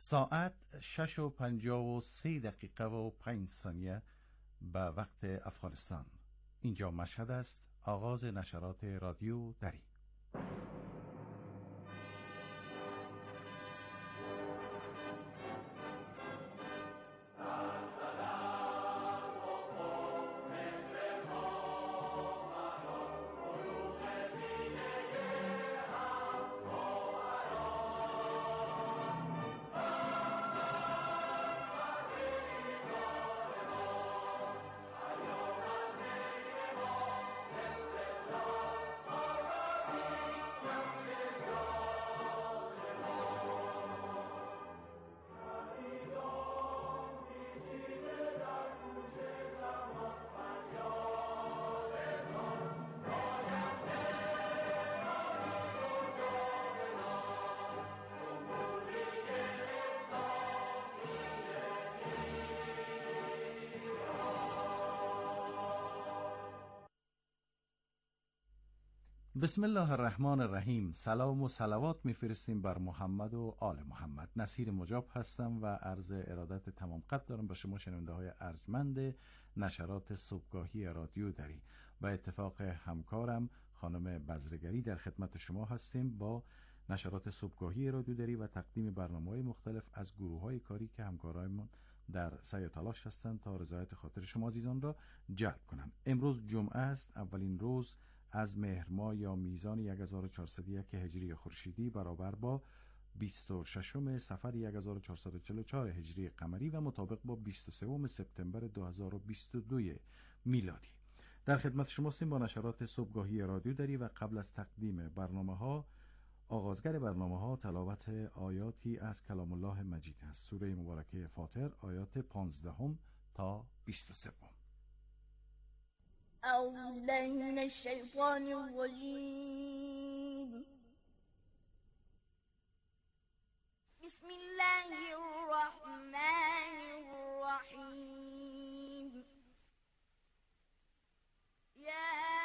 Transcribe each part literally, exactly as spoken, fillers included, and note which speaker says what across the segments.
Speaker 1: ساعت شش و پنجاه و سه دقیقه و پنج ثانیه به وقت افغانستان. اینجا مشهد است. آغاز نشرات رادیو دری. بسم الله الرحمن الرحیم. سلام و صلوات میفرستیم بر محمد و آل محمد. نصیر مجاب هستم و عرض ارادت تمام قد دارم به شما شنونده های ارجمند نشرات صبحگاهی رادیو دری. و اتفاق همکارم خانم بزرگری در خدمت شما هستیم با نشرات صبحگاهی رادیو دری و تقدیم برنامه‌های مختلف از گروه‌های کاری که همکارایمون در سعی و تلاش هستند تا رضایت خاطر شما عزیزان را جلب کنند. امروز جمعه است، اولین روز از مهر ماه یا میزان هزار و چهارصد و یک هجری خورشیدی برابر با بیست و ششم صفر هزار و چهارصد و چهل و چهار هجری قمری و مطابق با بیست و سوم سپتامبر دو هزار و بیست و دو میلادی. در خدمت شما هستیم با نشرات صبحگاهی رادیو دری و قبل از تقدیم برنامه ها آغازگر برنامه ها تلاوت آیاتی از کلام الله مجید است. سوره مبارکه فاطر آیات پانزدهم تا بیست و سوم.
Speaker 2: أعوذ بالله من الشيطان الرجيم. بسم الله الرحمن الرحيم. يا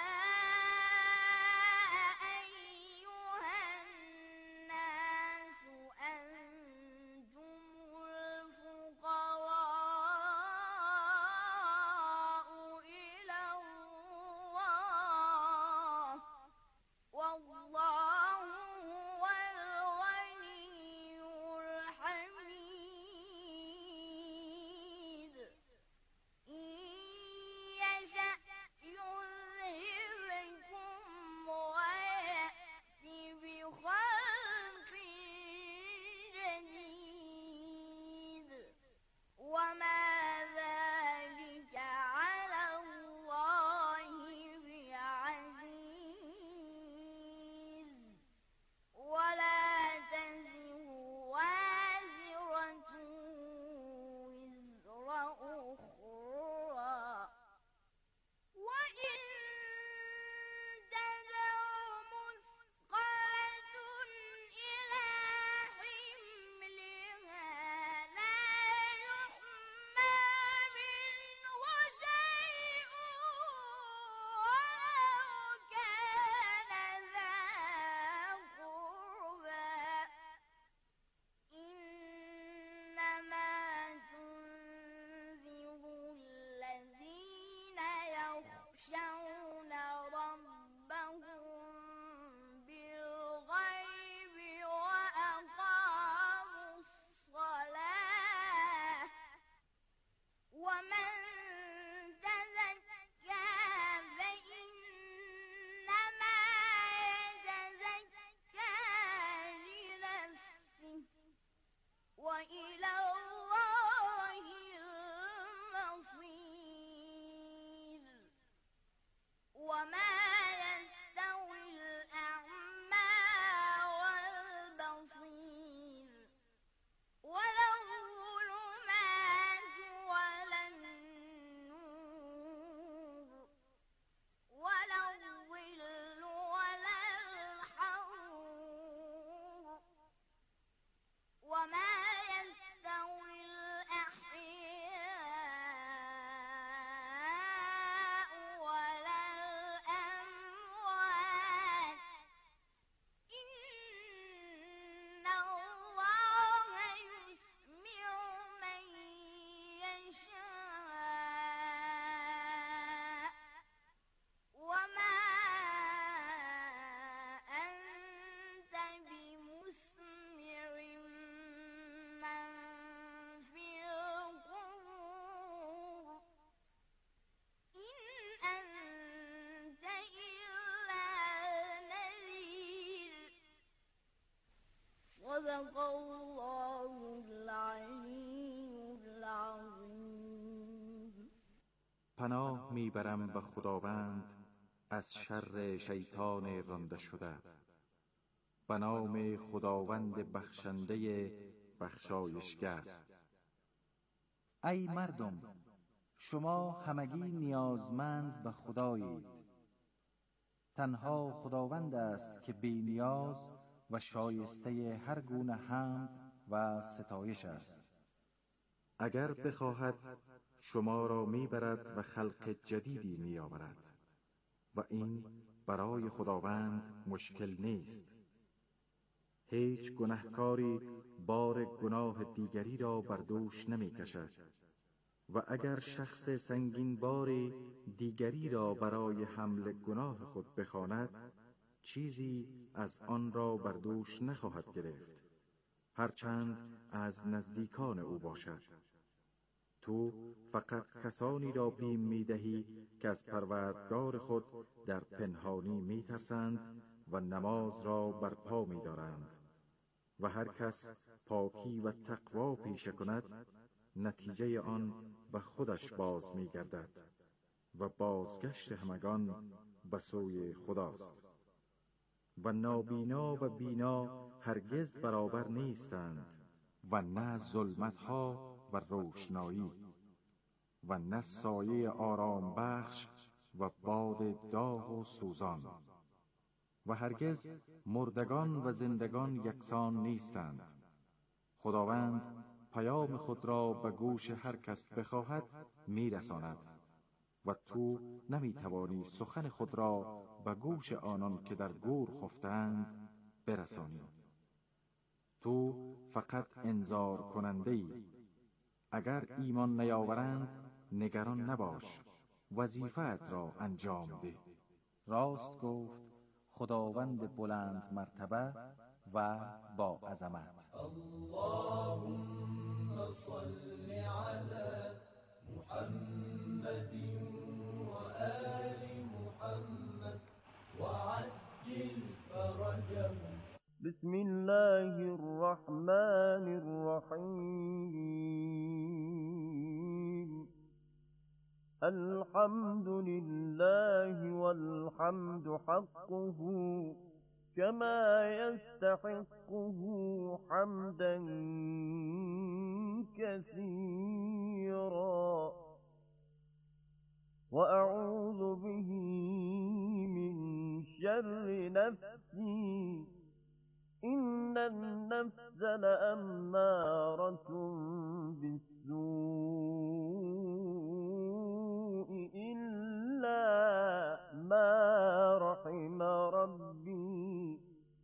Speaker 2: صدق الله العلی العظیم.
Speaker 1: پناه میبرم به خداوند از شر شیطان رانده شده. به نام خداوند بخشنده بخشایشگر. ای مردم، شما همگی نیازمند به خدایید. تنها خداوند است که بی نیاز و شایسته هر گونه حمد و ستایش است. اگر بخواهد شما را میبرد و خلق جدیدی میآورد و این برای خداوند مشکل نیست. هیچ گناهکاری بار گناه دیگری را بر دوش نمی کشد و اگر شخص سنگین باری دیگری را برای حمل گناه خود بخواند، چیزی از آن را بر دوش نخواهد گرفت، هرچند از نزدیکان او باشد. تو فقط کسانی را بیم می دهی که از پروردگار خود در پنهانی می ترسند و نماز را برپا می دارند و هر کس پاکی و تقوا پیشه کند، نتیجه آن به خودش باز می گردد و بازگشت همگان به سوی خداست. و نابینا و بینا هرگز برابر نیستند و نه ظلمتها و روشنایی و نه سایه آرام بخش و باد داغ و سوزان. و هرگز مردگان و زندگان یکسان نیستند. خداوند پیام خود را به گوش هر کس بخواهد میرساند و تو نمیتوانی سخن خود را به گوش آنان که در گور خفتند برسانی. تو فقط انذار کننده ای. اگر ایمان نیاورند نگران نباش، وظیفت را انجام ده. راست گفت خداوند بلند مرتبه و با عظمت.
Speaker 3: اللهم صل على محمد و آل محمد وعجل فرجهم.
Speaker 4: بسم الله الرحمن الرحیم. الحمد لله والحمد حقه كما يستحقه حمدا كثيرا وأعوذ به من شر نفسي إن النفس لأمارة بالسوء إلا ما رحم ربي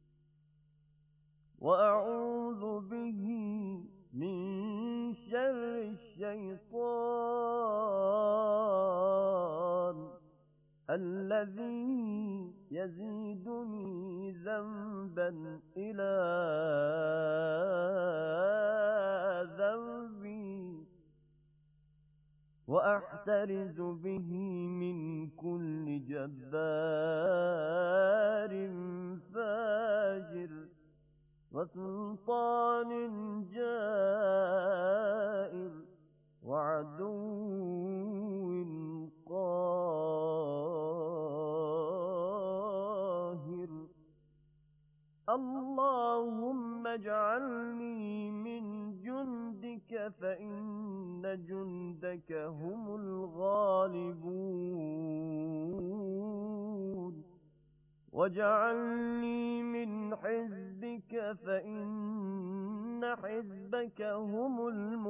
Speaker 4: وأعوذ به من شر الشيطان الذي يزيدني ذنبا إلى ذنبي وأحترز به من كل جبار فاجر وسلطان جائر وعدو قاهر. اللهم اجعلني من جندك فإن جندك هم الغالبون واجعلني من حزبك فإن حزبك هم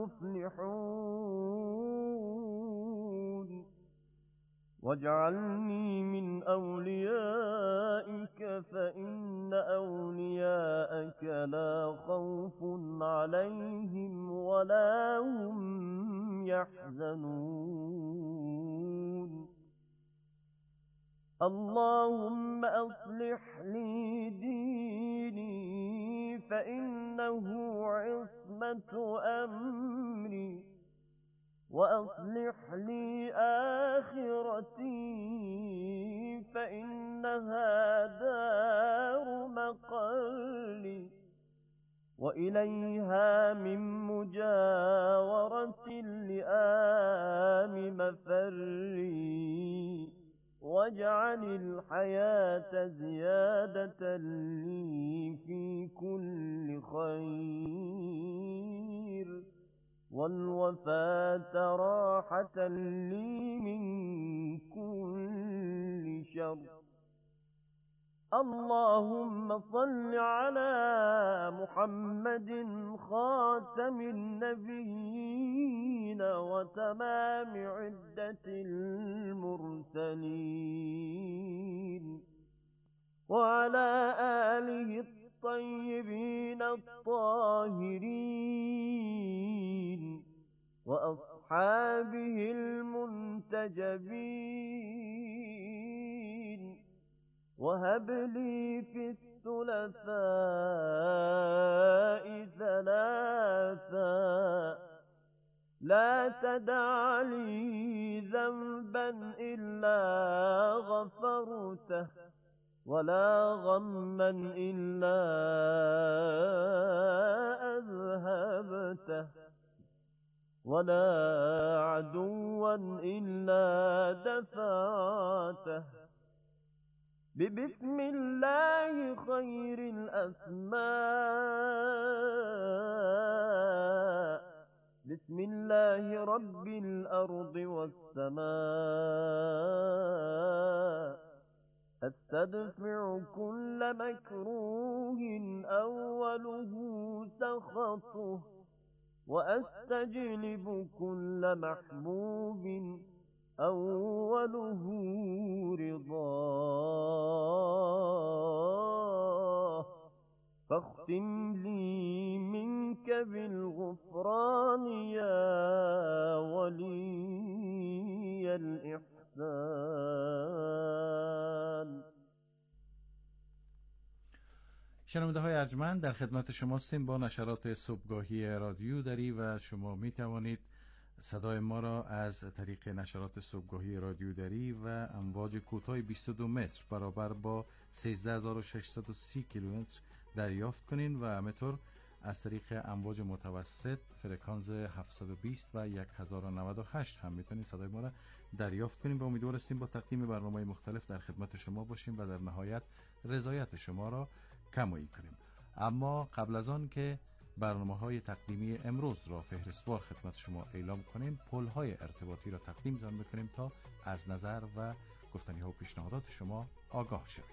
Speaker 4: المفلحون واجعلني من أوليائك فإن أولياءك لا خوف عليهم ولا هم يحزنون. اللهم أصلح لي ديني فإنه عصمة أمري وأصلح لي آخرتي فإنها دار مقالي وإليها من مجاورة لآم مفري واجعل الحياة زيادة لي في كل خير والوفاة راحة لي من كل شر. اللهم صل على محمد خاتم النبيين وتمام عدة المرسلين وعلى آله الطيبين الطاهرين وأصحابه المنتجبين. وهب لي في الثلاثاء ثلاثا لا تدع لي ذنبا إلا غفرته ولا غما إلا أذهبته ولا عدوا إلا دفعته ببسم الله خير الأسماء بسم الله رب الأرض والسماء أستدفع كل مكروه أوله سخطه وأستجلب كل محبوب أوله رضاه فاختم لي منك بالغفران يا ولي الإحسان.
Speaker 1: شنونده های ارجمند، در خدمت شما هستیم با نشرات صبحگاهی رادیو دری و شما می توانید صدای ما را از طریق نشرات صبحگاهی رادیو دری و امواج کوتاه بیست و دو متر برابر با سیزده هزار و ششصد و سی کیلومتر دریافت کنین و همینطور از طریق امواج متوسط فرکانس هفتصد و بیست و هزار و نود و هشت هم میتونید صدای ما را دریافت کنین و امیدوار هستیم با تقدیم برنامه‌های مختلف در خدمت شما باشیم و در نهایت رضایت شما را کمایی کنیم. اما قبل از آن که برنامه‌های تقدیمی امروز را فهرستوار خدمت شما اعلام کنیم، پل‌های ارتباطی را تقدیمتان بکنیم تا از نظر و گفتنی‌ها و پیشنهادات شما آگاه شوید.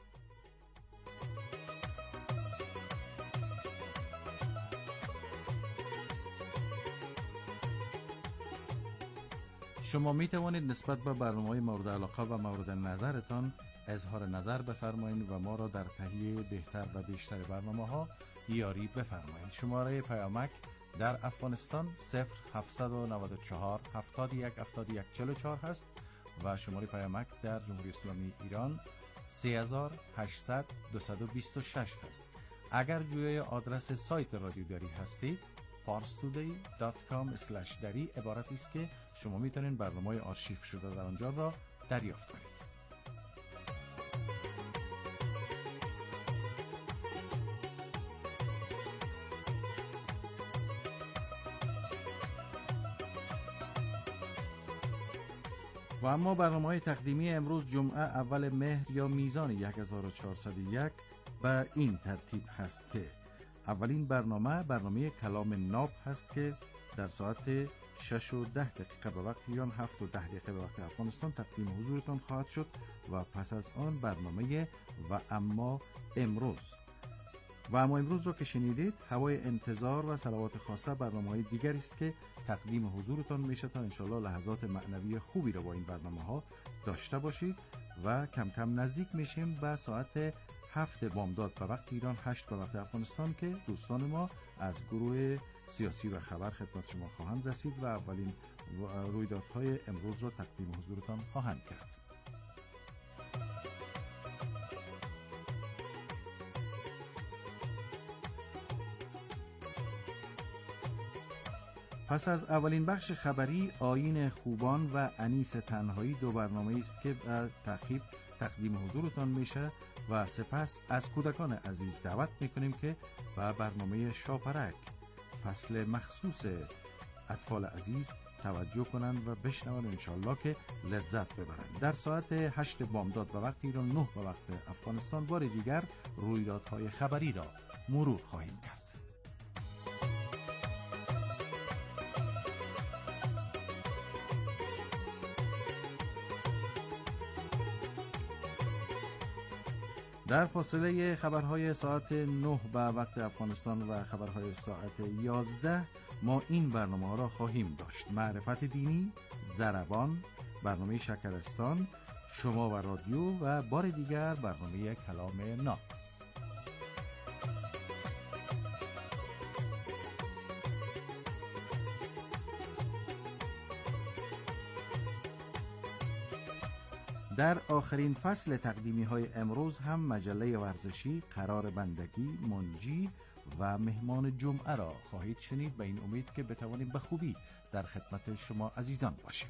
Speaker 1: شما می توانید نسبت به برنامه‌های مورد علاقه و مورد نظرتان اظهار نظر بفرمایید و ما را در تهیه بهتر و بیشتر برنامه‌ها یاری بفرمایید. شماره پیامک در افغانستان صفر هفتصد و نود و چهار هفتاد و یک هفتاد و یک چهل و چهار هست و شماره پیامک در جمهوری اسلامی ایران سه هزار و هشتصد دویست و بیست و شش هست. اگر جویای آدرس سایت رادیو دری هستید parstoday دات کام اسلش دری عبارت است که شما میتونید برنامه‌های آرشیو شده در آنجا را دریافت کنید. و اما برنامه‌های تقدیمی امروز جمعه اول مهر یا میزان هزار و چهارصد و یک به این ترتیب هست که اولین برنامه برنامه کلام ناب هست که در ساعت شش و ده دقیقه به وقت ایران، هفت و ده دقیقه به وقت افغانستان تقدیم حضورتان خواهد شد و پس از آن برنامه و اما امروز و اما امروز رو که شنیدید هوای انتظار و صلوات خاصه برنامه‌های دیگری است که تقدیم حضورتان میشه تا انشالله لحظات معنوی خوبی رو با این برنامه ها داشته باشید و کم کم نزدیک میشیم به ساعت هفت بامداد به وقت ایران، هشت به وقت افغانستان که دوستان ما از گروه سیاسی و خبر خدمت شما خواهند رسید و اولین رویدادهای امروز را تقدیم حضورتان خواهند کرد. پس از اولین بخش خبری آیین خوبان و انیس تنهایی دو برنامه است که در تعقیب تقدیم حضورتان میشه و سپس از کودکان عزیز دعوت میکنیم که به برنامه شاپرک فصل مخصوص اطفال عزیز توجه کنند و بشنوند، انشالله که لذت ببرند. در ساعت هشت بامداد به وقت ایران، نه به وقت افغانستان، بار دیگر رویدادهای خبری را مرور خواهیم کرد. در فاصله خبرهای ساعت نه به وقت افغانستان و خبرهای ساعت یازده ما این برنامه ها را خواهیم داشت: معرفت دینی، ضربان، برنامه شکرستان، شما و رادیو و بار دیگر برنامه کلام ناب. در آخرین فصل تقدیمی های امروز هم مجله ورزشی، قرار بندگی، منجی و مهمان جمعه را خواهید شنید. به این امید که بتوانیم به خوبی در خدمت شما عزیزان باشیم.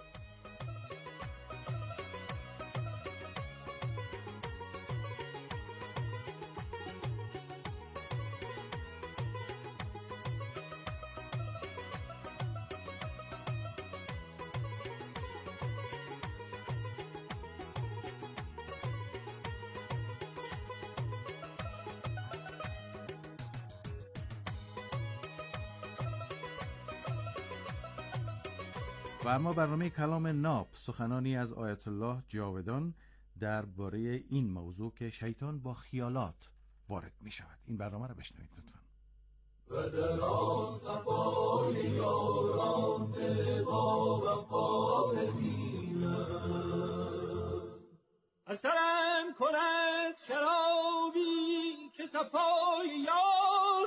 Speaker 1: و اما برنامه کلام ناب، سخنانی از آیت الله جاودان درباره این موضوع که شیطان با خیالات وارد می شود. این برنامه را بشنوید لطفاً.
Speaker 3: و در آن صفای یاران دل با وفا ببینم،
Speaker 5: اثرم کند شرابی که صفای یار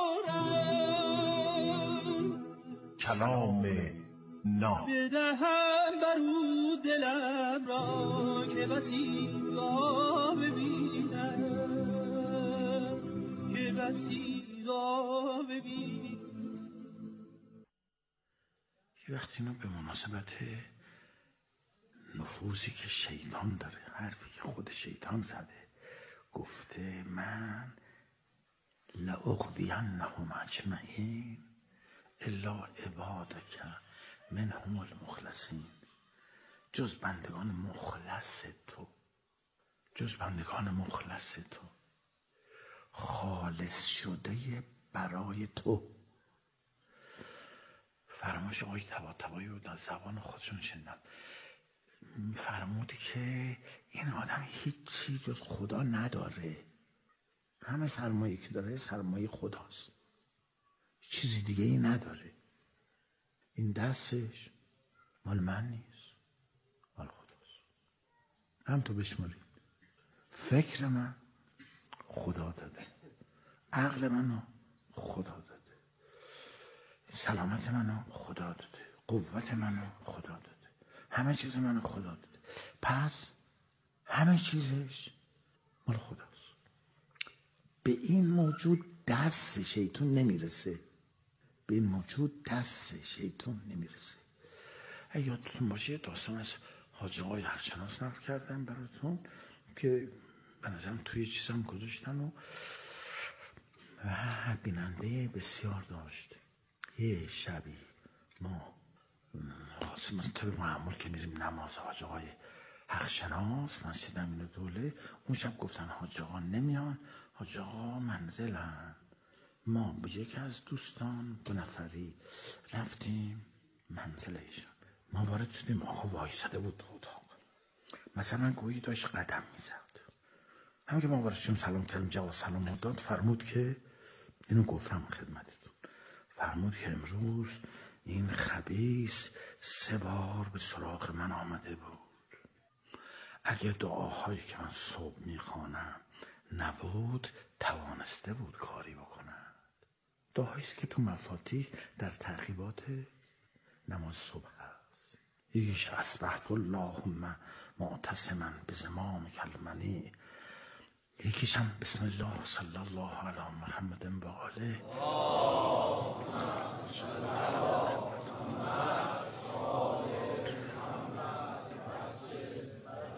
Speaker 5: دارم.
Speaker 6: کلام ناب
Speaker 5: بدهم برو دلم را که بسی را ببینم، که بسی را ببینم.
Speaker 6: یه وقت اینو به مناسبت نفوذی که شیطان داره، حرفی که خود شیطان زده، گفته من لأغوینهم اجمعین الا عبادک منهم المخلصین، جز بندگان مخلص تو، جز بندگان مخلص تو، خالص شده برای تو. فرمایش آقای طباطبایی بود، از زبان خودشون شنیدم. فرمودی که این آدم هیچی جز خدا نداره، همه سرمایه که داره سرمایه خداست، چیزی دیگه ای نداره. این دستش مال من نیست، مال خداست. هم تو بشمارید، فکر من خدا داده، عقل منو خدا داده، سلامت منو خدا داده، قوت منو خدا داده، همه چیز منو خدا داده. پس همه چیزش مال خداست. به این موجود دست شیطان نمیرسه، به این موجود دست شیطان نمیرسه. اگه یادتون باشه داستان از حاجی آقای حقشناس نقل کردم براتون که به نظرم توی چیزم گذاشتن و و بیننده بسیار داشت. یه شبی ما خواستیم از طور معمول که میریم نماز حاجی آقای حقشناس مسجد امین دوله، اون شب گفتن حاجی آقا نمیان، حاجی آقا منزلن. ما به یکی از دوستان دو نفری رفتیم منزل ایشان. ما وارد شدیم، آقا وایساده بود تو اتاق، مثلا گویی داشت قدم میزد. همون که ما وارد شدیم سلام کردیم، جواب سلام داد. فرمود که اینو گفتم خدمتتون، فرمود که امروز این خبیث سه بار به سراغ من آمده بود. اگر دعاهایی که من صبح میخوانم نبود توانسته بود کاری بکند. دعاییست که تو مفاتیح در تعقیبات نماز صبح هست. یکیش اصبحت اللهم معتصما بزمام کلمنی، یکیش هم بسم الله صلی الله علی محمد و آله. و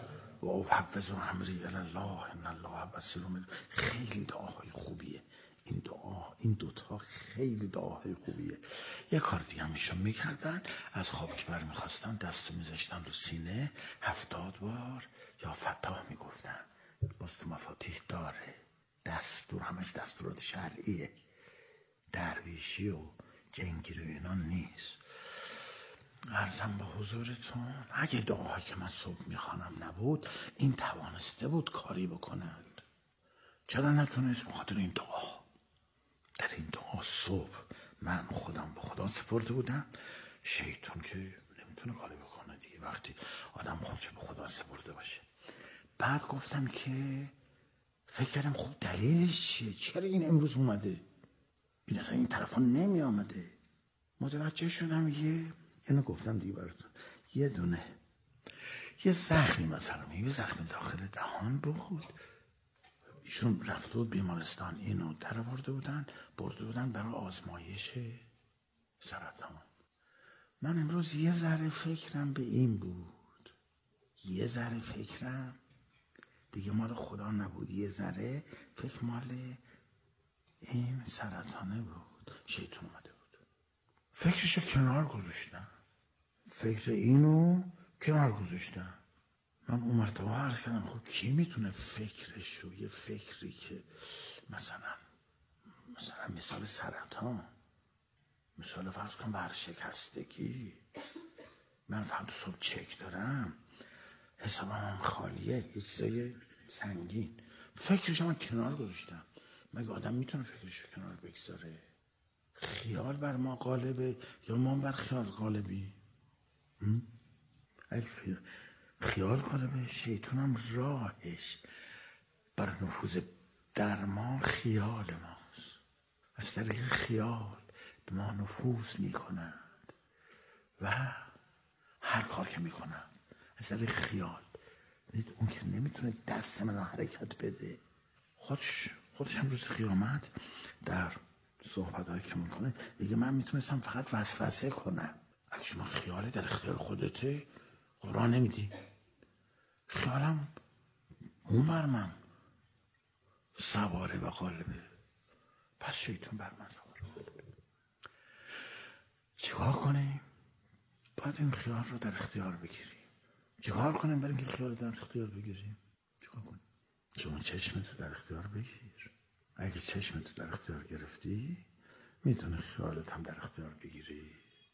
Speaker 6: و افوض امری الی الله ان الله بصیر بما. خیلی دعاهای خوبیه این دعا، این دوتا خیلی دعاهای خوبیه. یه کار دیگه هم ایشون میکردن، از خواب که بر میخواستن دستو میذاشتن رو سینه، هفتاد بار یا فتاح میگفتن. باز تو مفاتیح داره، دستور همش دستورات شرعیه، درویشی و جنگی و اینا نیست. عرضم به حضورتون اگه دعاهایی که من صبح میخوانم نبود، این توانسته بود کاری بکنند. چرا نتونست؟ بخاطر این دعا. در این دعا صبح من خودم به خدا سپرده بودم. شیطان که نمیتونه کاری بکنه دیگه وقتی آدم خودش به خدا سپرده باشه. بعد گفتم که فکر کردم خب دلیلش چیه؟ چرا این امروز اومده؟ این اصلا این طرفا نمی آمده. متوجه شدم یه اینو گفتم دیگه براتون، یه دونه یه زخمی مثلا یه زخمی داخل دهان بود، ایشون رفته بود بیمارستان، اینو در آورده بودن برده بودن برای آزمایش سرطان. من امروز یه ذره فکرم به این بود، یه ذره فکرم دیگه مال خدا نبود، یه ذره فکر مال این سرطانه بود. شیطان اومده بود، فکرشو کنار گذاشتم، فکر اینو کنار گذاشتم. من اون مرتبه عرض کردم خب کی میتونه فکرشو، یه فکری که مثلا مثلا مثال سرطان، مثال فرض کن ورشکستگی، من فردا صبح چک دارم حسابم هم خالیه، یه چیزای سنگین، فکرشو من کنار گذاشتم. مگه آدم میتونه فکرشو کنار بگذاره؟ خیال بر ما غالبه یا ما بر خیال غالبی؟ اگه خیال غالبه، شیطانم راهش بر نفوذ در ما خیال ماست. از طریق خیال به ما نفوذ میکنند و هر کار که میکنند از طریق خیال. دید اون که نمیتونه دست من حرکت بده، خودش خودش هم روز قیامت در صحبت هایی که میکنه دیگه من میتونستم فقط وسوسه کنم. اگه شما خیالی در اختیار خودته قرآن نمیدی، خیالم اون بر من سواره و غالبه، پس شیطان بر من سواره غالبه. چیکار کنیم؟ باید این خیال رو در اختیار بگیریم. چیکار کنیم برای اینکه خیال در اختیار بگیریم؟ چیکار کنیم؟ شما چشمتو در اختیار بگیر. اگه چشمتو در اختیار گرفتی میتونه خیالت هم در اختیار بگیری.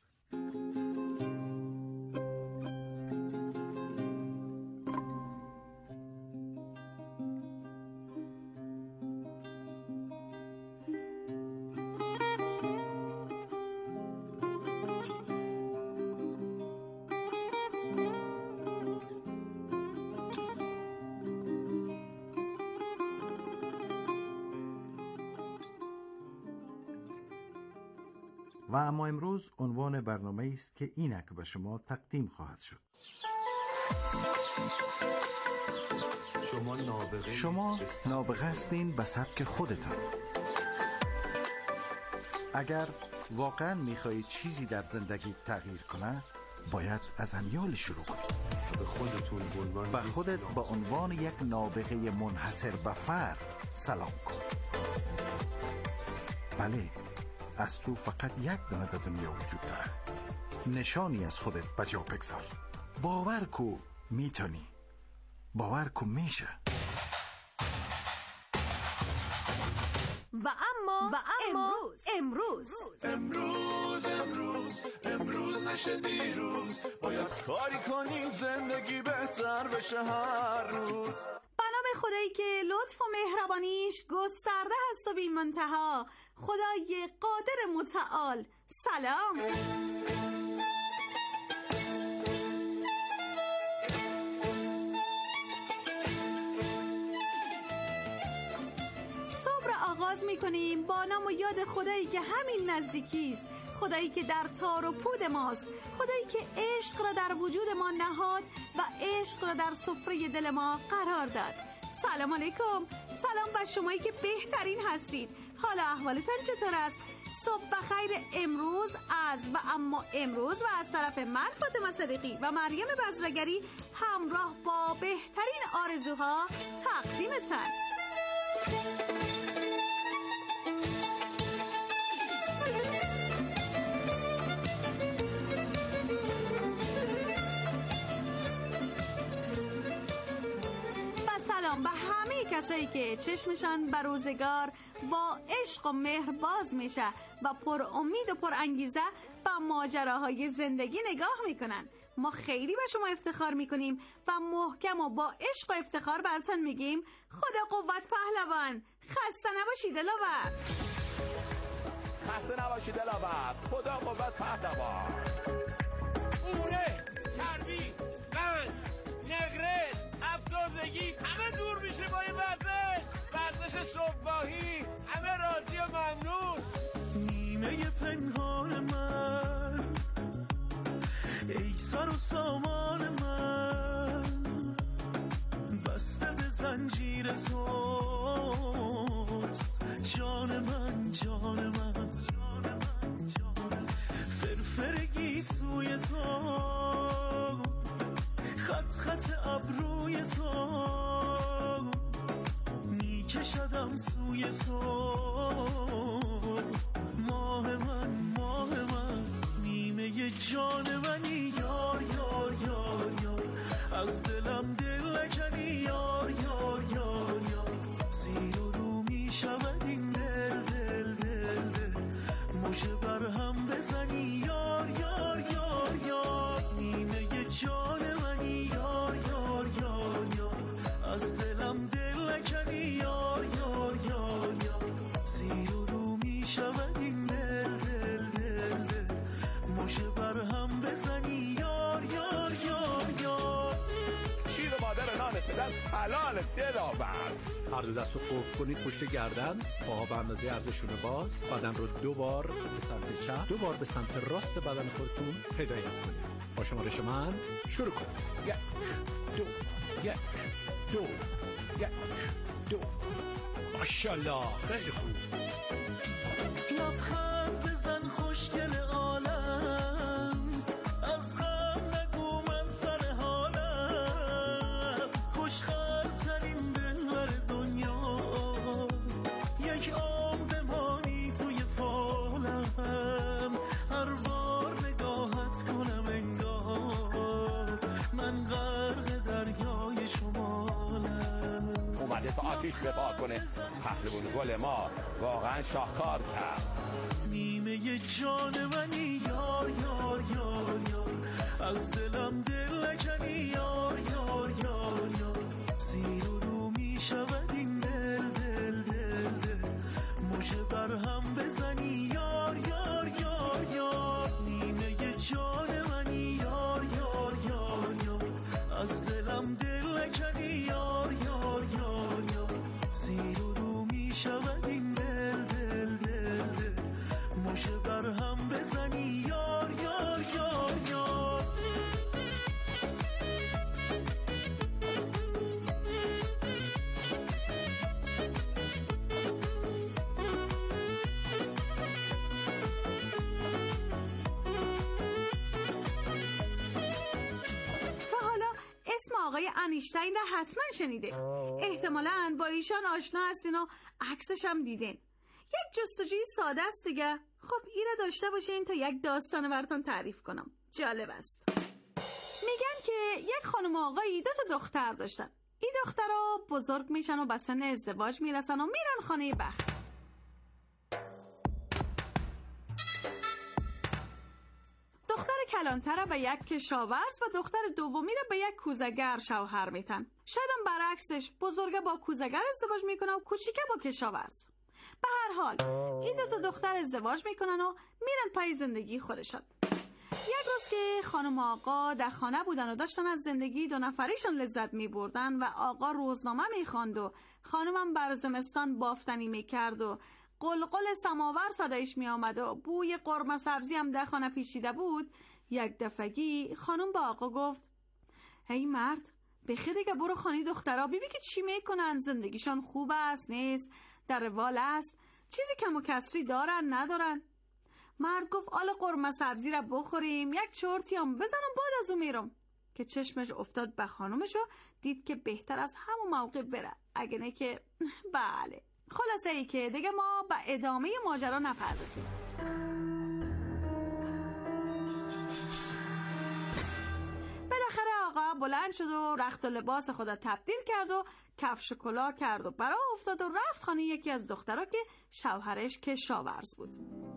Speaker 1: و اما امروز عنوان برنامه است که اینک به شما تقدیم خواهد شد. شما نابغه شما نابغه هستین به سبک خودتان. اگر واقعا میخواهید چیزی در زندگی تغییر کنه، باید از امیال شروع کنید. به خودتون به عنوان به خودت به عنوان یک نابغه منحصر به فرد سلام کن. بله، از تو فقط یک دانه در دنیا وجود داره. نشانی از خودت بجا بگذار. باور کو میتونی. باور کو میشه.
Speaker 7: و اما و اما امروز
Speaker 8: امروز امروز امروز نشه دیروز، باید کاری کنیم زندگی بهتر بشه هر روز.
Speaker 7: به خدایی که لطف و مهربانیش گسترده هست و بی منتها، خدای قادر متعال. سلام. صبح را آغاز می کنیم با نام و یاد خدایی که همین نزدیکی است، خدایی که در تار و پود ماست، خدایی که عشق را در وجود ما نهاد و عشق را در سفره دل ما قرار داد. سلام علیکم. سلام بر شمایی که بهترین هستید. حالا احوالتان چطور است؟ صبح بخیر امروز از و اما امروز و از طرف من فاطمه صدیقی و مریم بزرگری همراه با بهترین آرزوها تقدیمتن. سلام به همه کسایی که چشمشان به روزگار با عشق و مهر باز میشه و پر امید و پر انگیزه به ماجراهای زندگی نگاه میکنن. ما خیلی به شما افتخار میکنیم و محکم و با عشق و افتخار براتون میگیم خدا قوت پهلوان. خسته نباشید دلاور.
Speaker 9: خسته نباشید دلاور. خدا قوت پهلوان.
Speaker 10: اوره، چربی، قند، نقرس، افسردگی همه دور میشه با این ورزش. ورزش صبحگاهی همه راضی و ممنون.
Speaker 8: نیمه پنهان من ای سر و سامان من بسته به زنجیر توست جان من جان من فرفرگی سوی تو خط خط ابروی تو میکشدم سوی تو ماه من ماه من نیمه جان منی یار یار یار یار از دلم دل نکنی یار یار یار یار زیر و رو میشود این دل دل دل دل مژه بر هم بزنی یار یار یار یار نیمه جان منی یار یار یار یار از دلم دل نکنی یار یار یار یار زیر و رو میشود این دل دل دل دل مژه بر هم بزنی یار یار یار یار
Speaker 9: شیر و مادر نان پدر حلال دلاور.
Speaker 11: هر دو دست رو قفل کنید پشت گردن، پاها به اندازه عرض شونه باز، بدن رو دو بار به سمت چپ دو بار به سمت راست بدن خودتون هدایت کنید. با شمارش من شروع کنید.
Speaker 9: یک دو یک دو یک دو.
Speaker 11: ماشاءالله خیلی خوب.
Speaker 8: لبخند بزن خوشگل عالم از غم نگو من سر حالم خوشخند ترین دلبر دنیا یک عمر بمانی توی فالم هر بار نگاهت کنم انگار من غرق دریای شمالم.
Speaker 9: اومده تا آتیش بپا کنه. پهلوان گل ما واقعا شاهکار کرد.
Speaker 8: نیمه جان منی یار یار یار یار از دلم دل نکنی یار یار یار یار زیر و رو میشود این دل دل دل دل مژه بر هم بزنی یار یار یار یار نیمه جان منی یار یار یار یار از دلم دل نکنی یار یار یار یار زیر و رو میشود این دل دل دل دل مژه بر هم بزنی یار یار یار یار.
Speaker 7: تا حالا اسم آقای انیشتین را حتما شنیده. احتمالاً با ایشان آشنا هستین و عکسش هم دیدین. یک جستجوی ساده است دیگه. خب ایره داشته باشین تا یک داستان براتون تعریف کنم. جالب است. میگن که یک خانم و آقایی دو تا دختر داشتن. این دخترها بزرگ میشن و به سن ازدواج میرسن و میرن خانه بخت. دختر کلانتر به یک کشاورز و دختر دومی را به یک کوزه‌گر شوهر میتن. شاید هم برعکسش بزرگه با کوزه‌گر ازدواج میکنه و کوچیکه با کشاورز. به هر حال این دو تا دختر ازدواج میکنن و میرن پای زندگی خودشان. یک روز که خانم و آقا در خانه بودن و داشتن از زندگی دو نفریشون لذت میبردن و آقا روزنامه میخواند و خانمم بر زمستان بافتنی میکرد و قلقل سماور صدایش میآمد و بوی قرمه سبزی هم در خانه پیچیده بود، یک دفعگی خانم با آقا گفت هی مرد بخیر دیگه برو خانه دخترها ببین که چی میکنن، زندگیشان خوب است نیست، در روال است، چیزی کم و کسری دارن ندارن؟ مرد گفت آل قرمه سبزی را بخوریم، یک چرتی هم بزنم بعد از اون میرم. که چشمش افتاد به خانومش و دید که بهتر از همون موقع بره، اگه نه که بله. خلاصه ای که دیگه ما به ادامه ماجرا نپردازیم. بالاخره آقا بلند شد و رخت و لباس خدا تبدیل کرد و کفش کلاه کرد و برا افتاد و رفت خانه یکی از دخترها که شوهرش کشاورز بود.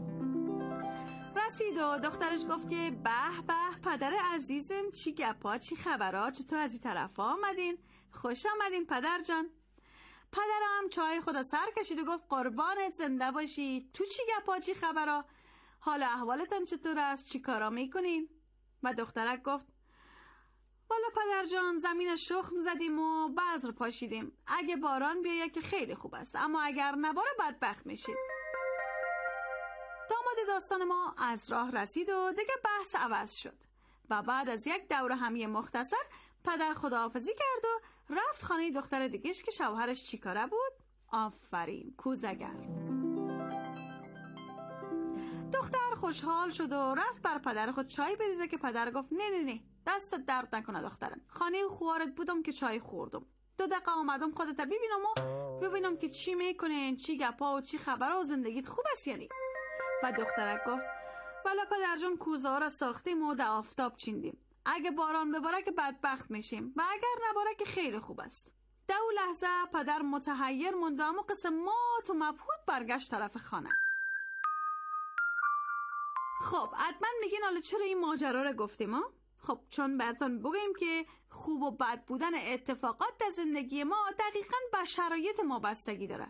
Speaker 7: رسید و دخترش گفت که به به پدر عزیزم، چی گپا، چی خبرها، چطور از این طرف آمدین؟ خوش آمدین پدر جان. پدرم چای خدا سر کشید و گفت قربانت زنده باشی، تو چی گپا، چی خبرها، حال احوالتان چطور است، چی کارا میکنین؟ و دخترک گفت والا پدر جان زمین شخم زدیم و بذر پاشیدیم، اگه باران بیاید که خیلی خوب است، اما اگر نباره بدبخت میشیم. داماد داستان ما از راه رسید و دیگه بحث عوض شد و بعد از یک دوره همی مختصر پدر خداحافظی کرد و رفت خانه دختر دیگهش که شوهرش چیکاره بود؟ آفرین، کوزگر. دختر خوشحال شد و رفت بر پدر خود چای بریزه که پدر گفت نه نه نه دستت درد نکنه دخترم، خانه خوارت بودم که چای خوردم، دو دقیقه آمدم خودت ببینم و ببینم که چی میکنین، چی گپا و چی خبره و زندگیت خوب است یعنی. و دخترک گفت والا پدر جان کوزه ها را ساختیم و در آفتاب چیندیم، اگه باران بباره که بدبخت میشیم و اگر نباره که خیلی خوب است. در اون لحظه پدر متحیر موند و اما قسم مات و مبهوت برگشت طرف خانه. خب حتما میگین حالا چرا این ماجرا رو گفتیم ها؟ خب چون براتون بگیم که خوب و بد بودن اتفاقات در زندگی ما دقیقاً به شرایط ما بستگی داره.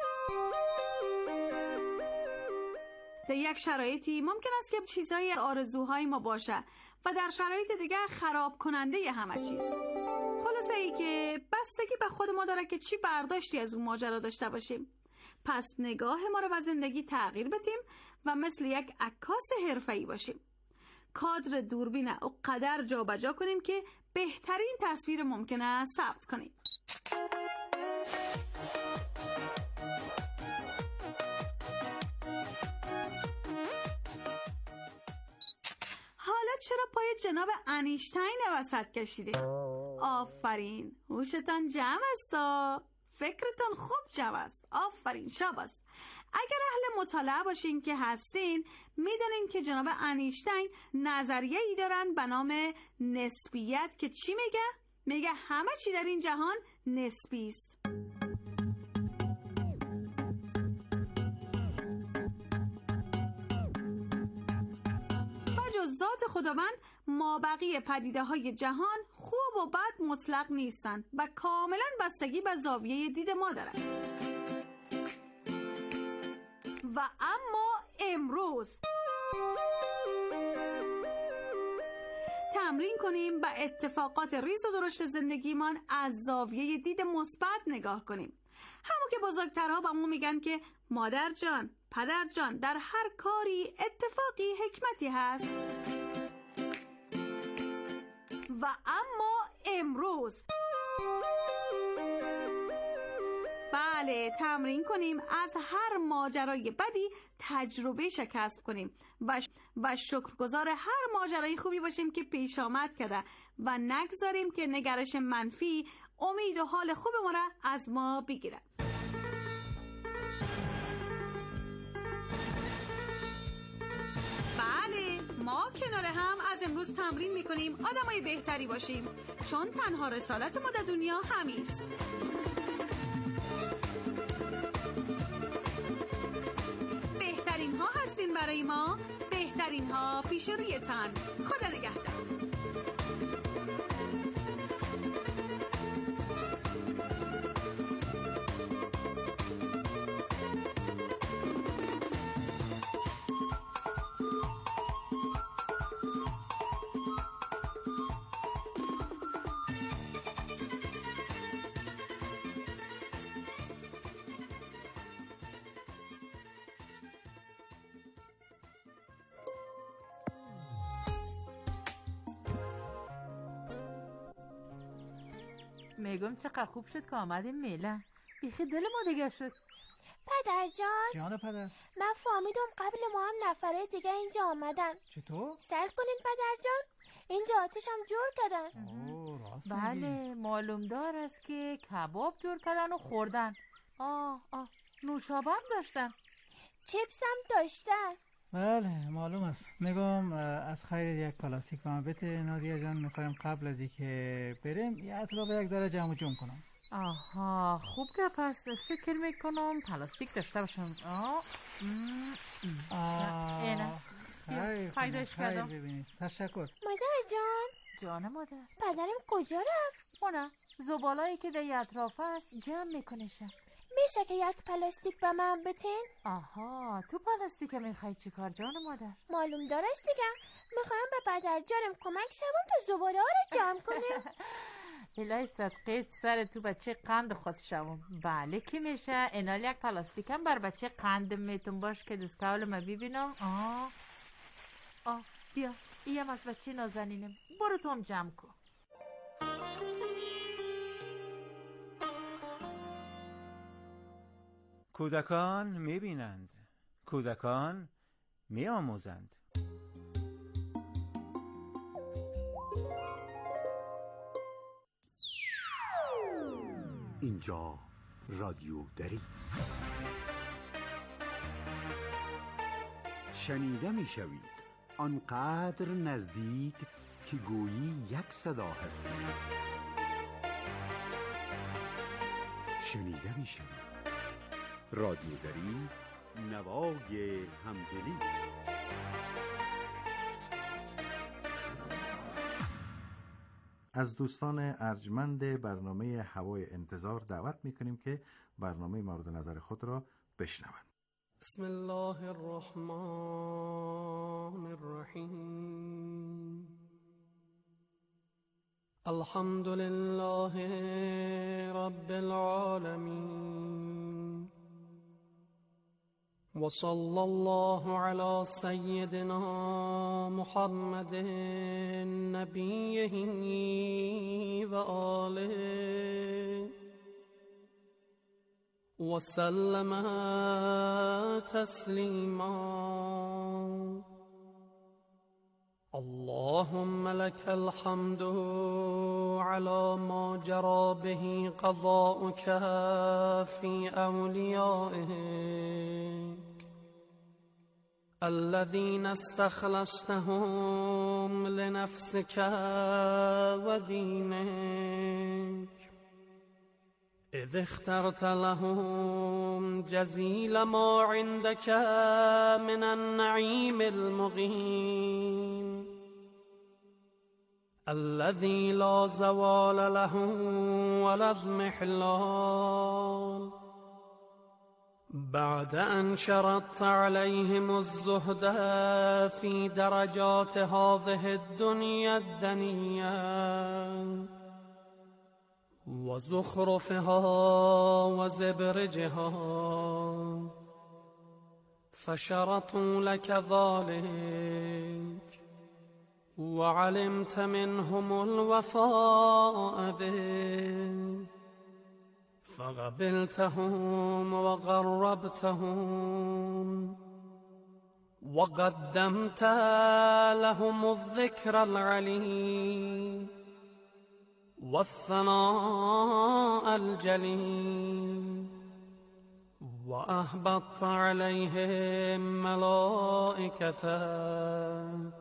Speaker 7: در یک شرایطی ممکن است که چیزای آرزوهای ما باشه و در شرایط دیگه خراب کننده همه چیز. خلاصه ای که بستگی به خود ما داره که چی برداشتی از اون ماجرا داشته باشیم. پس نگاه ما رو به زندگی تغییر بدیم و مثل یک عکاس حرفه‌ای باشیم. کادر دوربین و قدر جا بجا کنیم که بهترین تصویر ممکنه ثبت کنیم. حالا چرا پای جناب انیشتین وسط کشیدیم؟ آفرین، هوشتان جمع است، فکرتان خوب جمع است. آفرین، شاب است. اگر اهل مطالعه باشین که هستین میدونین که جناب انیشتین نظریه ای دارن به نام نسبیت که چی میگه؟ میگه همه چی در این جهان نسبی است. جز ذات خداوند مابقی پدیده های جهان خوب و بد مطلق نیستند و کاملا بستگی به زاویه دید ما دارند. و اما امروز تمرین کنیم به اتفاقات ریز و درشت زندگیمان از زاویه دید مثبت نگاه کنیم. همون که بزرگترها به ما میگن که مادر جان، پدر جان، در هر کاری اتفاقی حکمتی هست. و اما امروز بله تمرین کنیم از هر ماجرای بدی تجربه کسب کنیم و, ش... و شکرگزار هر ماجرای خوبی باشیم که پیش آمد کرده و نگذاریم که نگرش منفی امید و حال خوب ما را از ما بگیره. بله ما کنار هم از امروز تمرین میکنیم آدمای بهتری باشیم، چون تنها رسالت ما در دنیا همیست. بهترین ها هستین برای ما، بهترین ها پیش رویتان. خدا نگهدار.
Speaker 12: میگم چقدر خوب شد که آمدیم میلان، بیخی دل ما دیگه شد. پدر جان.
Speaker 13: جان پدر.
Speaker 12: من فهمیدم قبل ما هم نفره دیگه اینجا آمدن.
Speaker 13: چطور؟
Speaker 12: سر کنین پدر جان، اینجا آتش هم جور کردن.
Speaker 13: اوه راست
Speaker 14: بله
Speaker 13: میگی.
Speaker 14: معلوم دار است که کباب جور کردن و خوردن. آه آه نوشابه هم داشتن.
Speaker 12: چیپس هم داشتن.
Speaker 13: بله معلوم است. میگم از خیر یک پلاستیک به من بده نادیا جان، میخوایم قبل از اینکه بریم یه اطراف یک داره جمع جمع کنم.
Speaker 14: آها خوب که پس فکر میکنم پلاستیک داشته باشم. آه
Speaker 13: آه
Speaker 14: اینه
Speaker 13: خیر
Speaker 14: پیداش کردم.
Speaker 13: ببینید تشکر.
Speaker 12: مادر جان.
Speaker 14: جان مادر.
Speaker 12: پدرم کجا رفت؟
Speaker 14: خونه زبالایی که در اطراف است جمع میکنشم.
Speaker 12: میشه که یک پلاستیک به من بتین؟
Speaker 14: آها تو پلاستیک میخوای چی کار جان مادر؟
Speaker 12: معلوم دارست دیگه، میخوایم به پدر جانم کمک شوم تا زباله ها رو جمع کنیم.
Speaker 14: الهی صدقیت سر تو بچه قند خود شوم. بله که میشه. اینال یک پلاستیک هم بر بچه قند میتون باش که دستکول ما ببینم. آه آه بیا ایم از بچه نازنینم، برو تو هم جمع کن.
Speaker 15: کودکان میبینند، کودکان میآموزند.
Speaker 16: اینجا رادیو دری است. شنیده میشوید آنقدر نزدیک که گویی یک صدا هستید. شنیده میشوید رادیو دری، نوای همدلی.
Speaker 1: از دوستان ارجمند برنامه هوای انتظار دعوت میکنیم که برنامه مورد نظر خود را بشنوند.
Speaker 17: بسم الله الرحمن الرحیم. الحمد لله رب العالمين وصلى الله على سيدنا محمد نبيه وآله وسلم تسليما. اللهم لك الحمد على ما جرى به قضاؤك في أوليائك الذين استخلصتهم لنفسك ودينك إذ اخترت لهم جزيل ما عندك من النعيم المقيم الذي لا زوال له ولا اضمحلال بعد أن شرطت عليهم الزهد في درجات هذه الدنيا الدنيا وزخرفها وزبرجها فشرطوا لك ذلك وعلمت منهم الوفاء به فقبلتهم وقربتهم وقدمت لهم الذكر العليم والثناء الجليل وأهبطت عليهم ملائكتك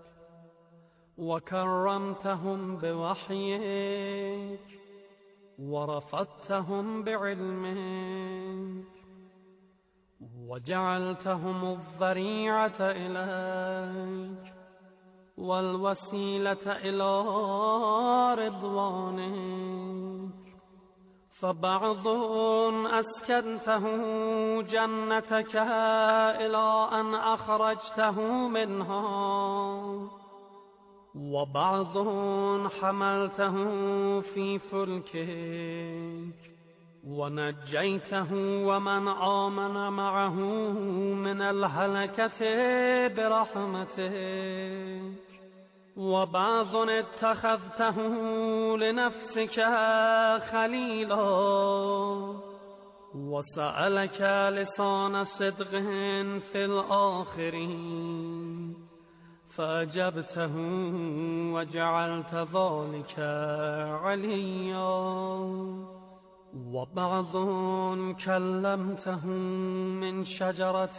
Speaker 17: وكرمتهم بوحيك ورفضتهم بعلمك وجعلتهم الذريعة إليك والوسيلة إلى رضوانك فبعض أسكنته جنتك إلى أن أخرجته منها وبعض حملته في فلكك ونجيته ومن آمن معه من الهلكة برحمتك وبعض اتخذته لنفسك خليلا وسألك لسان صدق في الآخرين فأجبته وجعلت ذلك عليا وبعض كلمته من شجرة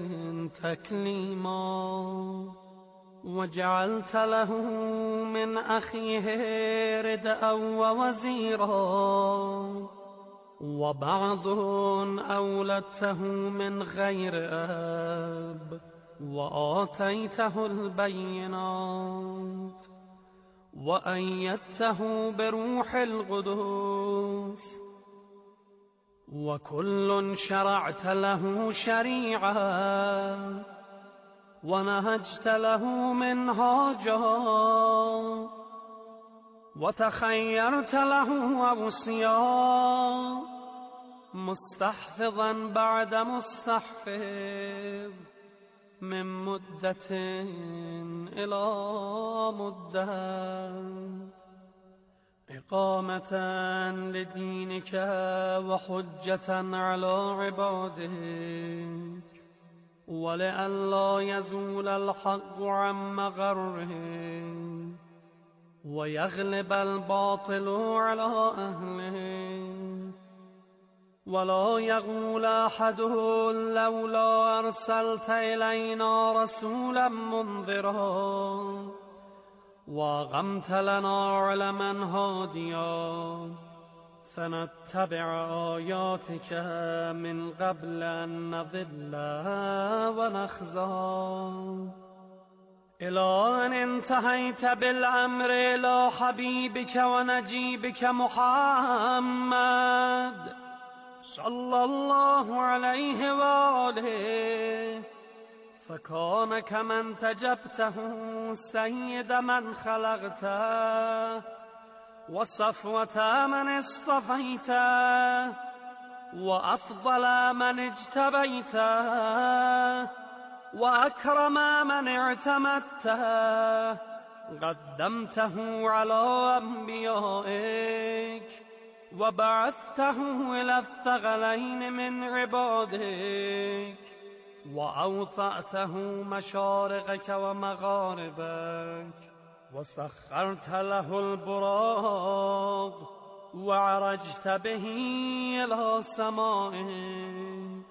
Speaker 17: تكليما وجعلت له من أخيه ردءا ووزيرا وبعض أولدته من غير أب وآتيته البينات وأيدته بروح القدس وكل شرعت له شريعة ونهجت له منهاجا وتخيرت له أوصيا مستحفظا بعد مستحفظ من مدة إلى مدة إقامة لدينك وحجة على عبادك ولئلا يزول الحق عن مغره ويغلب الباطل على أهله ولا يقول أحد لولا أرسلت إلينا رسولا منذرا وأقمت لنا علما هاديا فنتبع آياتك من قبل أن نضل ونخزى إلى أن انتهيت بالأمر إلى حبيبك ونجيبك محمد صلى الله عليه وآله فكان كمن تجبته سيد من خلقته وصفوة من اصطفيته وأفضل من اجتبيته وأكرم من اعتمدته قدمته على أنبيائك وبعثته إلى الثقلين من عبادك وأوطأته مشارقك ومغاربك وسخرت له البراق وعرجت به إلى سمائك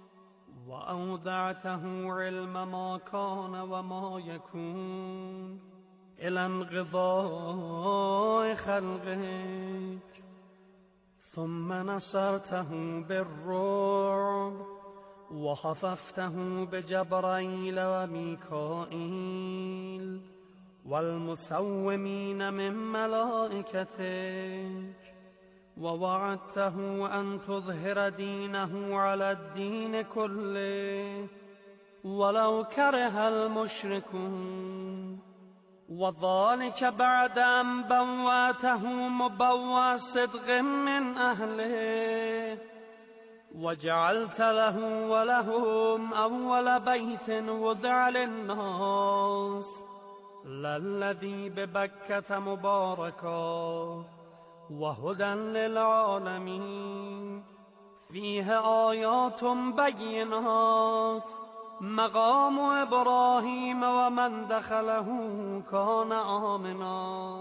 Speaker 17: وأودعته علم ما كان وما يكون إلى انقضاء خلقك ثم نصرته بالرعب وخففته بجبرائيل وميكائيل والمسومين من ملائكتك ووعدته أن تظهر دينه على الدين كله ولو كره المشركون وذلك بعد أن بوأته مبوى صدق من أهله وجعلت له ولهم أول بيت وضع للناس للذي ببكة مباركا وهدى للعالمين فيه آيات بينات مقام إبراهيم ومن دخله كان آمنا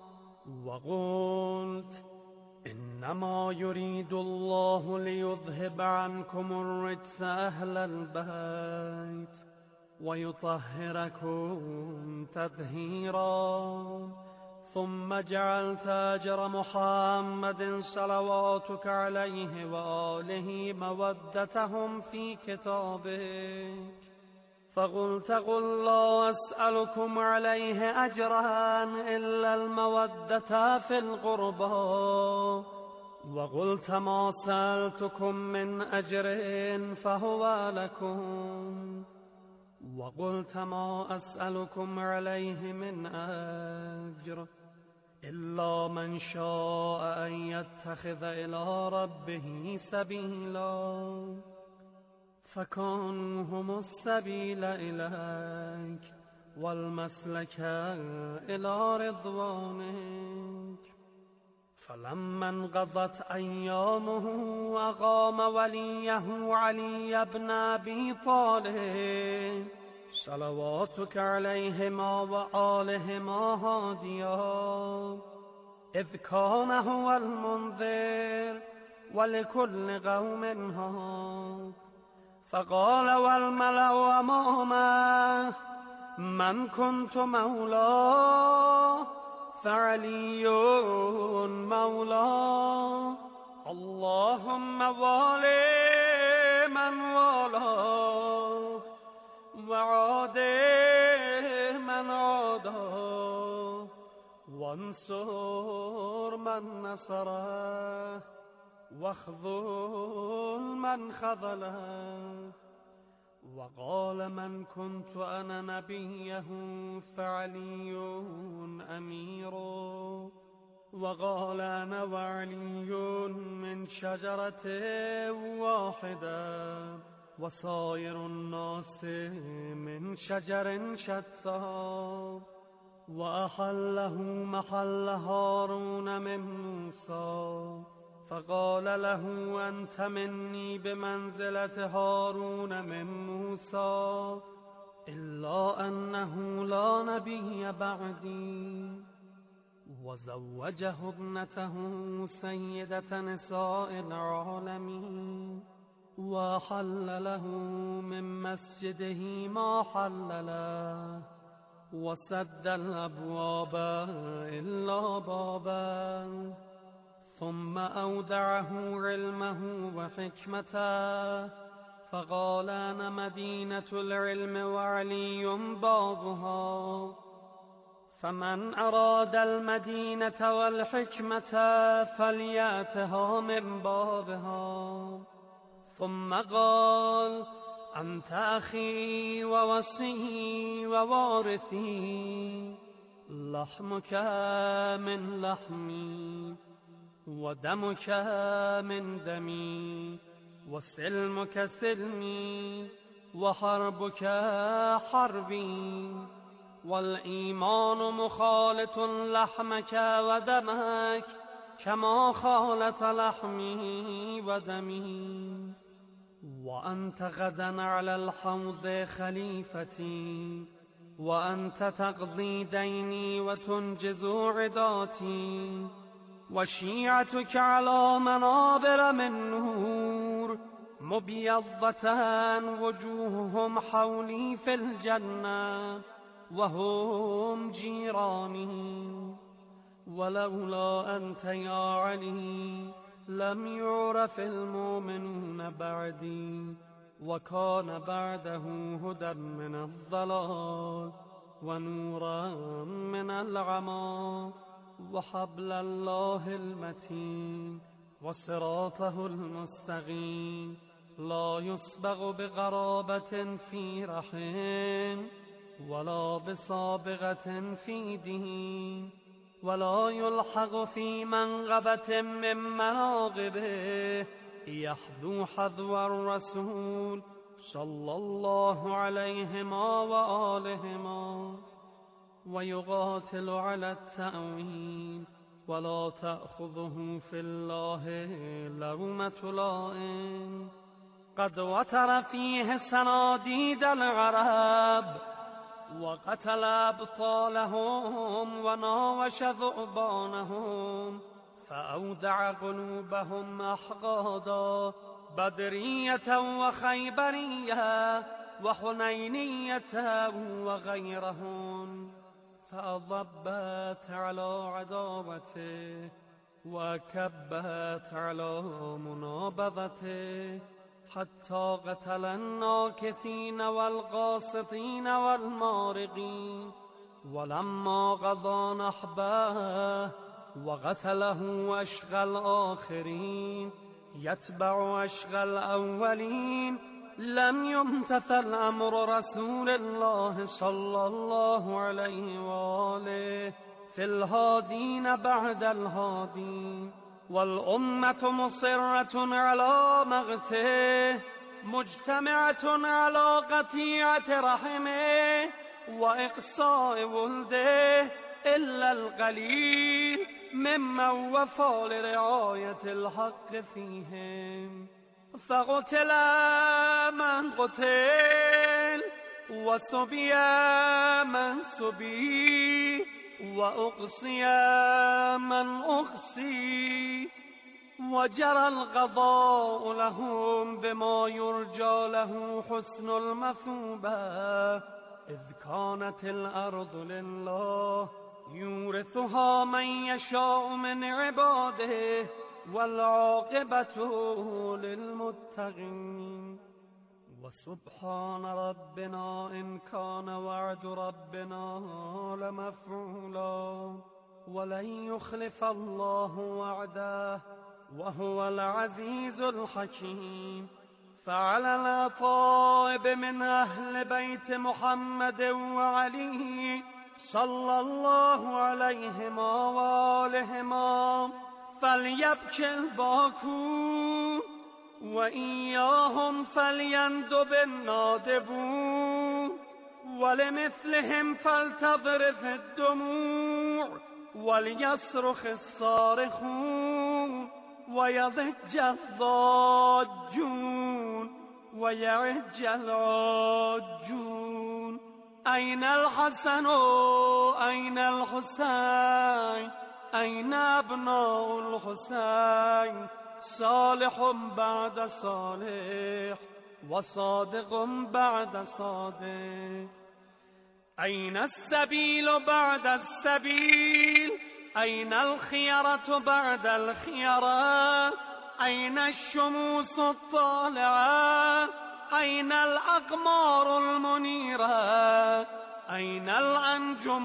Speaker 17: وقلت إنما يريد الله ليذهب عنكم الرجس أهل البيت ويطهركم تطهيرا ثم جعلت أجر محمد صلواتك عليه وآله مودتهم في كتابك فقلت قل لا أسألكم عليه أجرا إلا المودة في القربى وقلت ما سألتكم من أجر فهو لكم وقلت ما أسألكم عليه من أجر إلا من شاء أن يتخذ إلى ربه سبيلا فكانوا هم السبيل إليك والمسلك إلى رضوانك فلما انقضت أيامه أقام وليه علي بن أبي طالب صلواتك عليهما وآلهما هاديا، إذ كان هو المنذر ولكل قوم هاد. فقال والملأ أمامه من كنت مولاه فعلي مولاه، اللهم وال من والاه وعاد من عاداه وانصر من نصره واخذل من خذله. وقال من كنت أنا نبيه فعلي أمير، وقال أنا وعلي من شجرة واحدة وصائر الناس من شجر شتى. وأحله محل هارون من موسى، فقال له أنت مني بمنزلة هارون من موسى، إلا أنه لا نبي بعدي. وزوجه ابنته سيدة نساء العالمين، وحل له من مسجده ما حل له، وسد الأبواب إلا بابا. ثم أودعه علمه وحكمته، فقال أنا مدينة العلم وعلي بابها، فمن أراد المدينة والحكمة فليأتها من بابها. ثم قال أنت أخي ووصي ووارثي، لحمك من لحمي ودمك من دمي، وسلمك سلمي وحربك حربي، والإيمان مخالط لحمك ودمك كما خالط لحمي ودمي. وأنت غدا على الحوض خليفتي، وأنت تقضي ديني وتنجز عداتي، وشيعتك على منابر من نور مبيضة وجوههم حولي في الجنة وهم جيراني. ولولا أنت يا علي لم يعرف المؤمنون بعدي، وكان بعده هدى من الضلال ونورا من العمى، وحبل الله المتين وصراطه المستقيم، لا يسبغ بغرابة في رحم ولا بسابغة في دين، ولا يلحق في منغبة من مناقبه، يحذو حذو الرسول صلى الله عليهما وآلهما، ويقاتل على التأويل، ولا تأخذه في الله لومة لائم. قد وتر فيه صناديد العرب، وقتل أبطالهم وناوش ذؤبانهم، فأودع قلوبهم أحقادا، بدرية وخيبرية وحنينية وغيرهن، فأضبت على عداوته وكبت على منابذته، حتى قتل الناكثين والقاسطين والمارقين. ولما قضى نحبه وقتله أشقى الآخرين يتبع أشقى الأولين، لم يمتثل أمر رسول الله صلى الله عليه وآله في الهادين بعد الهادين، والأمة مصرة على مقته، مجتمعة على قطيعة رحمه وإقصاء ولده، إلا القليل ممن وفى لرعاية الحق فيهم فقتل من قتل وصبي من صبي وأقصي من أقصي وجرى القضاء لهم بما يرجى له حسن المثوبة إذ كانت الأرض لله يورثها من يشاء من عباده والعاقبة للمتقين وسبحان ربنا إن كان وعد ربنا لمفعولا ولن يخلف الله وعده وهو العزيز الحكيم فعلى الأطائب من أهل بيت محمد وعلي صلى الله عليهما وآلهما فليبكي الباكون وإياهم فليندب النادبون ولمثلهم فلتضرف الدموع وليصرخ الصارخون ويضج الضاجون ويعج العاجون أين الحسن أين الحسين أين أبناء الحسين صالح بعد صالح وصادق بعد صادق أين السبيل بعد السبيل أين الخيرة بعد الخيرة أين الشموس الطالعة أين الأقمار المنيرة أين الأنجم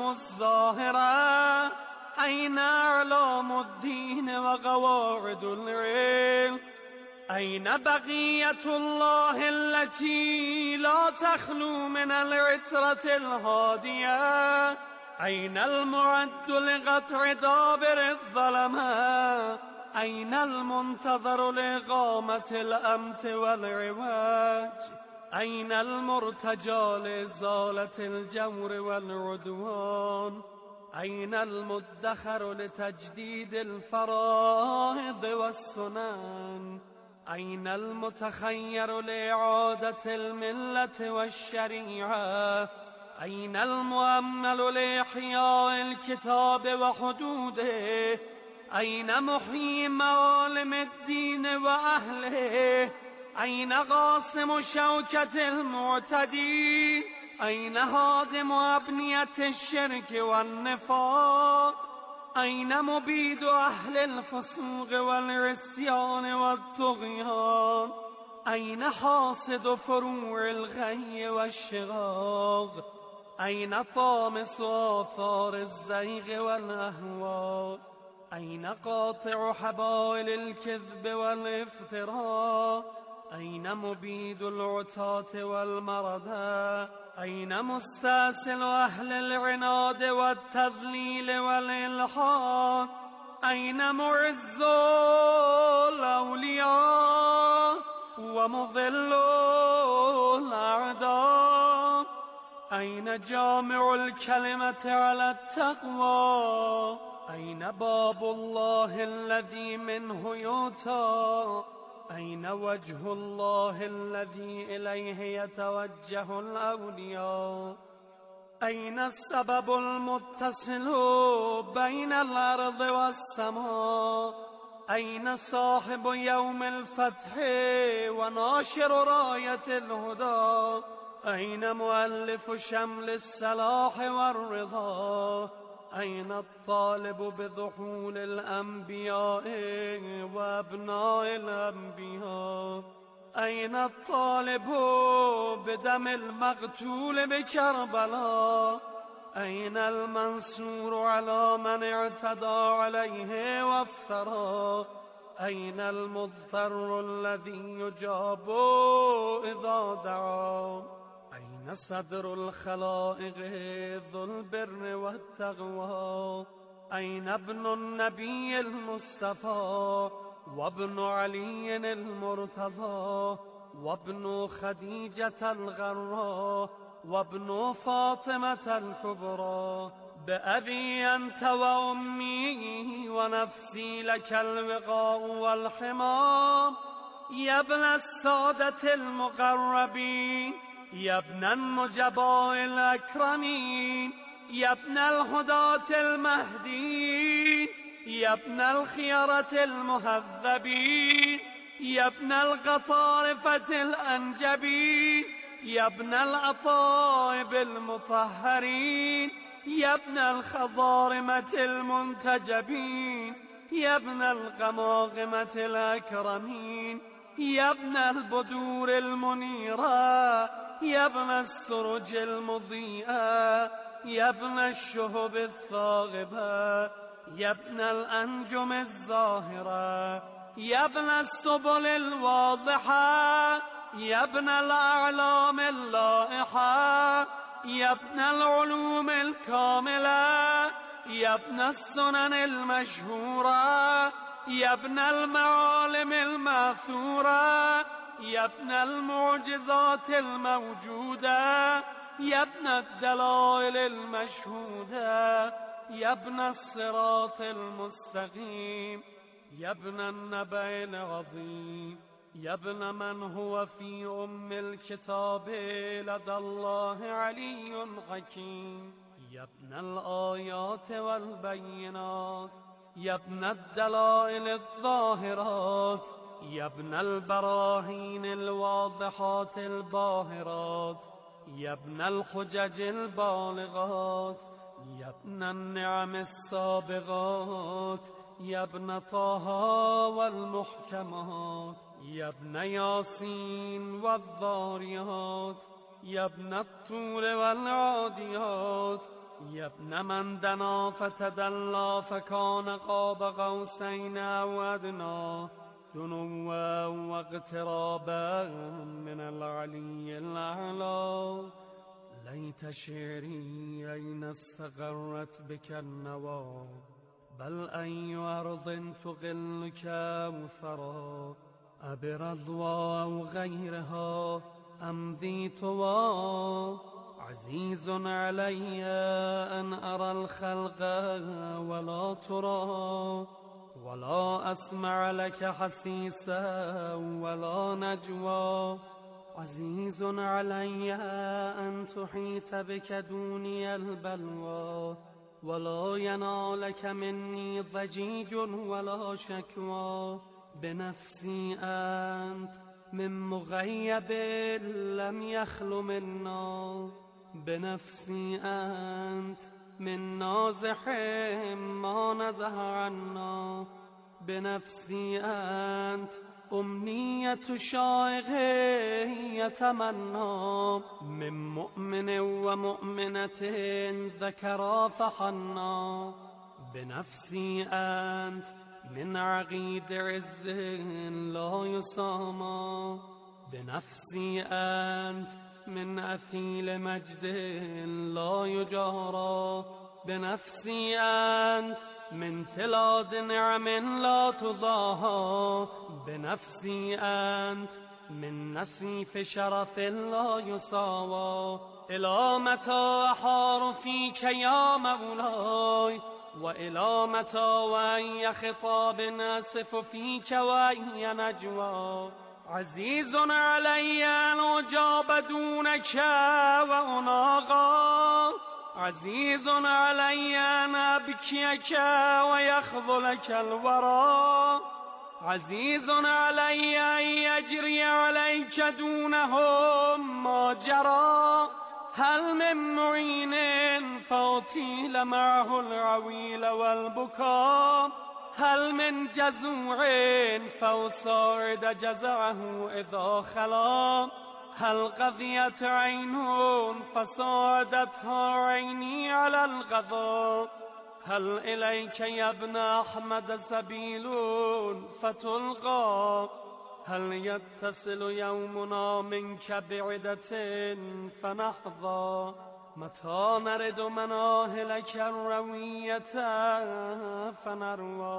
Speaker 17: الظاهرة أين أعلام الدين وقواعد العلم أين بقية الله التي لا تخلو من العترة الهادية أين المعد لقطع دابر الظلمة أين المنتظر لإقامة الأمت والعواج أين المرتجى لإزالة الجور والعدوان أين المدخر لتجديد الفرائض والسنن أين المتخير لإعادة الملة والشريعة أين المؤمل لإحياء الكتاب وحدوده أين محيي معالم الدين وأهله أين قاسم شوكة المعتدين أين هادم أبنية الشرك والنفاق أين مبيد أهل الفسوق والعصيان والطغيان أين حاصد فروع الغي والشغاق أين طامس آثار الزيغ والأهواء أين قاطع حبائل الكذب والافتراء أين مبيد العتاة والمردى أين مستاسل أهل العناد والتذليل والإلحاد أين معز الأولياء ومضل الأعداء أين جامع الكلمة على التقوى أين باب الله الذي منه يؤتى أين وجه الله الذي إليه يتوجه الأولياء أين السبب المتصل بين الأرض والسماء أين صاحب يوم الفتح وناشر راية الهدى أين مؤلف شمل الصلاح والرضا أين الطالب بذحول الأنبياء وأبناء الأنبياء أين الطالب بدم المقتول بكربلاء أين المنصور على من اعتدى عليه وافترى أين المضطر الذي يجاب إذا دعا أين صدر الخلائق ذو البر والتقوى أين ابن النبي المصطفى وابن علي المرتضى وابن خديجة الغراء وابن فاطمة الكبرى بأبي أنت وأمي ونفسي لك الوقاء والحمام يا ابن السادة المقربين يا ابن النجباء الأكرمين يا ابن الهداة المهديين يا ابن الخيرة المهذبين يا ابن القطارفة الأنجبين يا ابن الأطائب المطهرين يا ابن الخضارمة المنتجبين يا ابن القماقمة الأكرمين يا ابن البدور المنيرة يا ابن السرج المضيئة يا ابن الشهب الثاغبة يا ابن الأنجم الزاهرة يا ابن السبل الواضحة يا ابن الأعلام اللائحة يا ابن العلوم الكاملة يا ابن السنن المشهورة يا ابن المعالم الماثورة يا ابن المعجزات الموجودة يا ابن الدلائل المشهودة يا ابن الصراط المستقيم يا ابن النبأ العظيم يا ابن من هو في أم الكتاب لدى الله علي حكيم يا ابن الآيات والبينات يا ابن الدلائل الظاهرات يا ابن البراهين الواضحات الباهرات يا ابن الحجج البالغات يا ابن النعم السابغات يا ابن طه والمحكمات يا ابن ياسين والذاريات يا ابن الطور والعاديات يا ابن من دنا فتدلى فكان قاب قوسين أو أدنى دنوا واقترابا من العلي الأعلى ليت شعري أين استقرت بك النوى بل أي أرض تغلك وثرى أبرضوى أو غيرها أم ذي طوى عزيز علي أن أرى الخلق ولا ترى ولا أسمع لك حسيسا ولا نجوى عزيز علي أن تحيط بك دوني البلوى ولا ينالك مني ضجيج ولا شكوى بنفسي أنت من مغيب لم يخل منا بنفسي أنت من نازح ما نزه عنا بنفسي أنت أمنية شائق يتمنى من مؤمن ومؤمنة ذكرا فحنا بنفسي أنت من عقيد عز لا يسامى بنفسي أنت من أثيل مجد لا يجارى بنفسي أنت من تلاد نعم لا تضاهى بنفسي أنت من نسيف شرف لا يساوى إلى متى أحار فيك يا مولاي وإلى متى وأي خطاب آسف فيك وأي نجوى عزيز علي أن أجاب دونك وأناغى عزيز علي أن أبكيك ويخذلك الورى عزيز علي أن يجري عليك دونهم ما جرى هل من معين فأطيل معه العويل والبكاء هل من جزوع فأصاعد جزعه إذا خلا هل قضيت عين فصادتها عيني على الغضا هل إليك يا ابن أحمد سبيل فتلقى هل يتصل يومنا منك بعدة فنحظى متى نرد مناهلك الروية فنروى